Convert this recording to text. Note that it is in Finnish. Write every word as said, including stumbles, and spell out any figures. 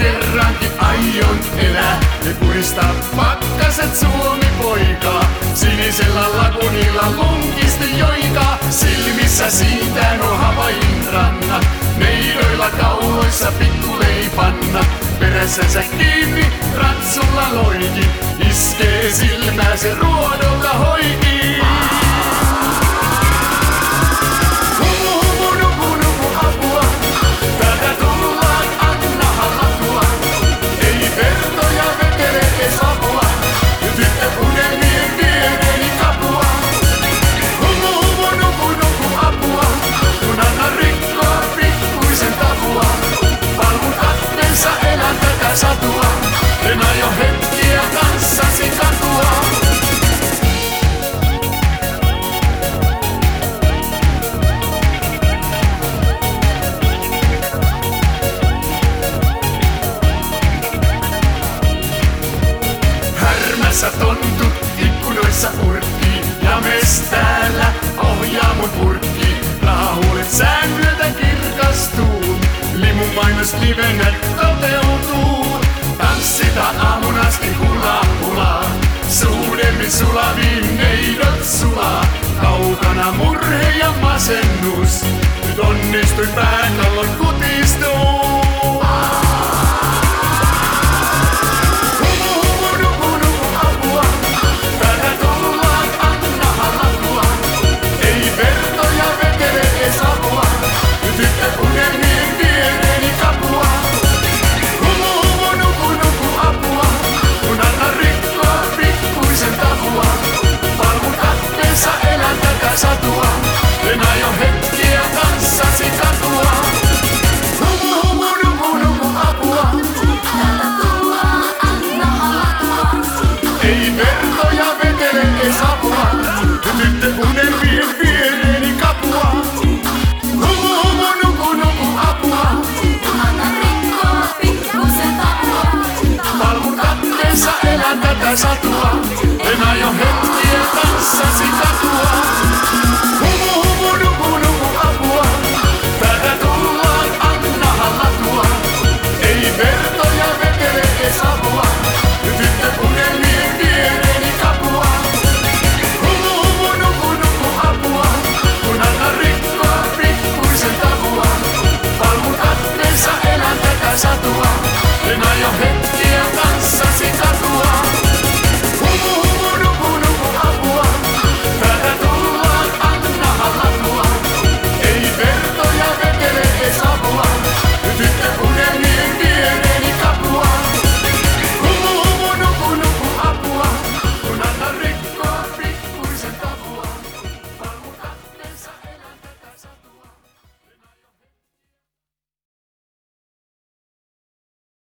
kerrankin aion elää ja puristaa pakkaset Suomi poikaa. Sinisellä lagunilla lunkisti joikaa, silmissä siintää nuo Havain rannat. Neidoilla kauloissa pikkuleipanna, perässänsä kiinni ratsulla loiki. Iskee silmää se ruodolta hoikii. Humu humu nuku nuku apua, täältä tullaan annahan latua. Ei vertoja vetele ees apua, tyttö unelmien viereeni kapua. Humu humu nuku nuku apua, kun anna rikkoa pikkuisen tavua. Palmun katteessa elän tätä satua, en aio hetkiä kanssasi katua. Härmässä tontut ikkunoissa urkkii, ja mes täällä ohjaa mun purkkii. Rahahuolet sään myötä kirkastuu, limun mainos livenä toteutuu. Tanssita aamun asti hulaa hulaa, suudemmin sulaviin neidot sulaa. Kaukana murhe ja masennus, nyt onnistuin pääkallon